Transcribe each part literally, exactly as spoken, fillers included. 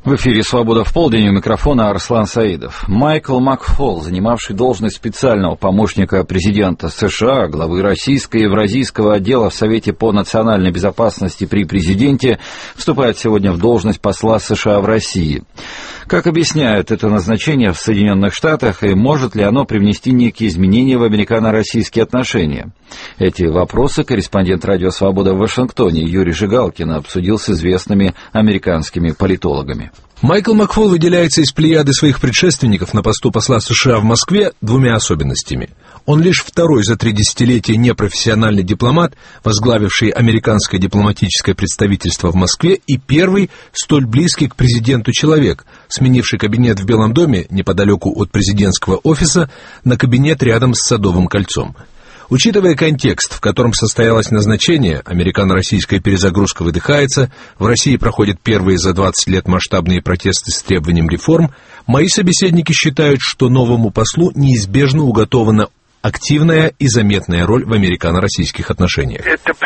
В эфире «Свобода в полдень», у микрофона Арслан Саидов. Майкл Макфол, занимавший должность специального помощника президента США, главы российского и евразийского отдела в Совете по национальной безопасности при президенте, вступает сегодня в должность посла США в России. Как объясняют это назначение в Соединенных Штатах, и может ли оно привнести некие изменения в американо-российские отношения? Эти вопросы корреспондент «Радио Свобода» в Вашингтоне Юрий Жигалкин обсудил с известными американскими политологами. Майкл Макфол выделяется из плеяды своих предшественников на посту посла США в Москве двумя особенностями. Он лишь второй за три десятилетия непрофессиональный дипломат, возглавивший американское дипломатическое представительство в Москве, и первый столь близкий к президенту человек, сменивший кабинет в Белом доме неподалеку от президентского офиса на кабинет рядом с Садовым кольцом. Учитывая контекст, в котором состоялось назначение, американо-российская перезагрузка выдыхается, в России проходят первые за двадцать лет масштабные протесты с требованием реформ, мои собеседники считают, что новому послу неизбежно уготована активная и заметная роль в американо-российских отношениях.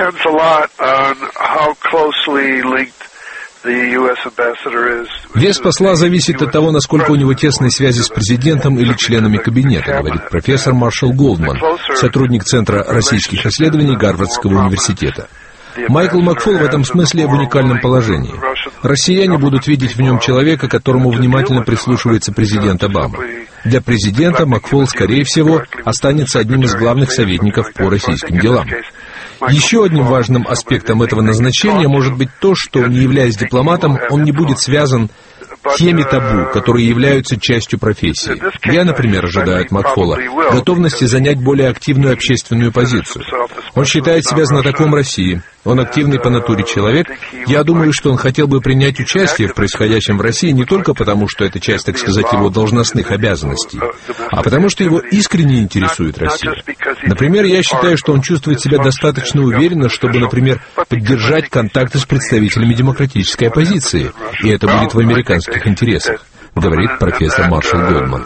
Вес посла зависит от того, насколько у него тесные связи с президентом или членами кабинета, говорит профессор Маршал Голдман, сотрудник Центра российских исследований Гарвардского университета. Майкл Макфол в этом смысле в уникальном положении. Россияне будут видеть в нем человека, которому внимательно прислушивается президент Обама. Для президента Макфол, скорее всего, останется одним из главных советников по российским делам. Еще одним важным аспектом этого назначения может быть то, что, не являясь дипломатом, он не будет связан теми табу, которые являются частью профессии. Я, например, ожидаю от Макфола готовности занять более активную общественную позицию. Он считает себя знатоком России, он активный по натуре человек. Я думаю, что он хотел бы принять участие в происходящем в России не только потому, что это часть, так сказать, его должностных обязанностей, а потому что его искренне интересует Россия. Например, я считаю, что он чувствует себя достаточно уверенно, чтобы, например, поддержать контакты с представителями демократической оппозиции, и это будет в американских интересах, говорит профессор Маршал Голдман.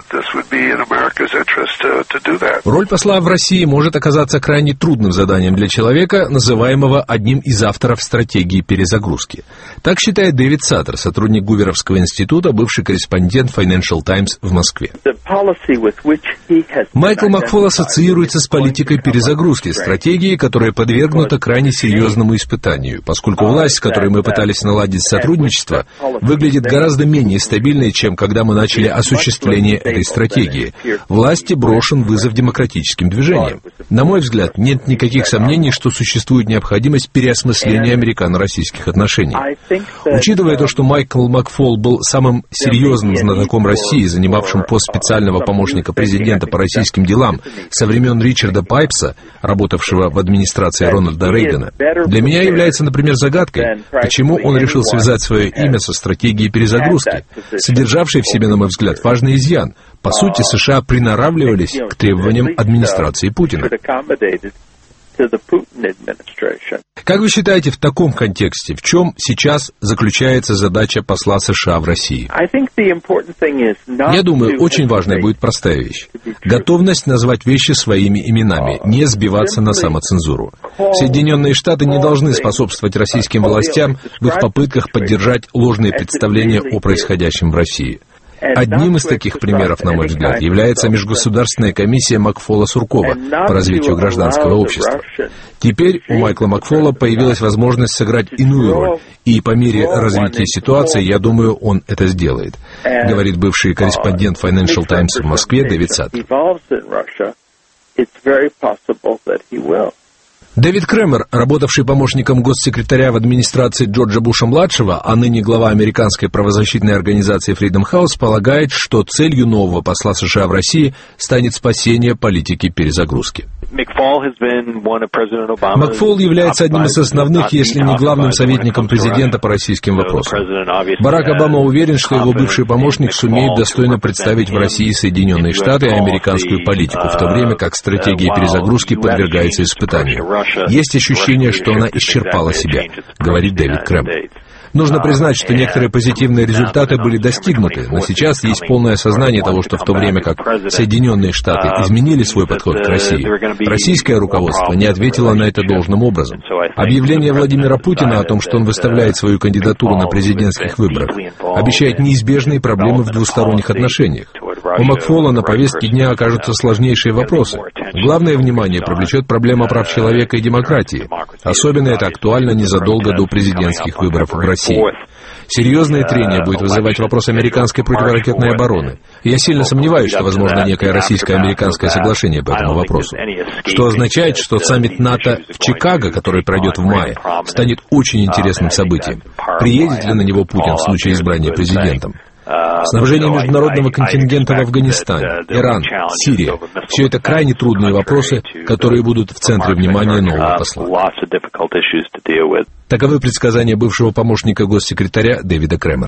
Роль посла в России может оказаться крайне трудным заданием для человека, называемого одним из авторов стратегии перезагрузки. Так считает Дэвид Саттер, сотрудник Гуверовского института, бывший корреспондент Financial Times в Москве. Майкл Макфол ассоциируется с политикой перезагрузки, стратегией, которая подвергнута крайне серьезному испытанию, поскольку власть, с которой мы пытались наладить сотрудничество, выглядит гораздо менее стабильной, чем когда мы начали осуществление этой стратегии. Власти брошен вызов демократическим движениям. На мой взгляд, нет никаких сомнений, что существует необходимость переосмысления американо-российских отношений. Учитывая то, что Майкл Макфол был самым серьезным знатоком России, занимавшим пост специального помощника президента по российским делам со времен Ричарда Пайпса, работавшего в администрации Рональда Рейгана, для меня является, например, загадкой, почему он решил связать свое имя со стратегией перезагрузки, содержавшей в себе, на мой взгляд, важный изъян. По сути, США приноравливались к требованиям администрации Путина. Как вы считаете, в таком контексте, в чем сейчас заключается задача посла США в России? Я думаю, очень важной будет простая вещь. Готовность назвать вещи своими именами, не сбиваться на самоцензуру. Соединенные Штаты не должны способствовать российским властям в их попытках поддержать ложные представления о происходящем в России. Одним из таких примеров, на мой взгляд, является Межгосударственная комиссия Макфола-Суркова по развитию гражданского общества. Теперь у Майкла Макфола появилась возможность сыграть иную роль, и по мере развития ситуации, я думаю, он это сделает, говорит бывший корреспондент Financial Times в Москве Дэвид Саттер. Дэвид Кремер, работавший помощником госсекретаря в администрации Джорджа Буша-младшего, а ныне глава американской правозащитной организации Freedom House, полагает, что целью нового посла США в России станет спасение политики перезагрузки. Макфол является одним из основных, если не главным советником президента по российским вопросам. Барак Обама уверен, что его бывший помощник сумеет достойно представить в России Соединенные Штаты и американскую политику, в то время как стратегия перезагрузки подвергается испытанию. Есть ощущение, что она исчерпала себя, говорит Дэвид Кремер. Нужно признать, что некоторые позитивные результаты были достигнуты, но сейчас есть полное осознание того, что в то время как Соединенные Штаты изменили свой подход к России, российское руководство не ответило на это должным образом. Объявление Владимира Путина о том, что он выставляет свою кандидатуру на президентских выборах, обещает неизбежные проблемы в двусторонних отношениях. У Макфола на повестке дня окажутся сложнейшие вопросы. Главное внимание привлечет проблема прав человека и демократии. Особенно это актуально незадолго до президентских выборов в России. Серьезное трение будет вызывать вопрос американской противоракетной обороны. Я сильно сомневаюсь, что возможно некое российско-американское соглашение по этому вопросу. Что означает, что саммит НАТО в Чикаго, который пройдет в мае, станет очень интересным событием. Приедет ли на него Путин в случае избрания президентом? Снабжение международного контингента в Афганистане, Иран, Сирия – все это крайне трудные вопросы, которые будут в центре внимания нового посла. Таковы предсказания бывшего помощника госсекретаря Дэвида Кремера.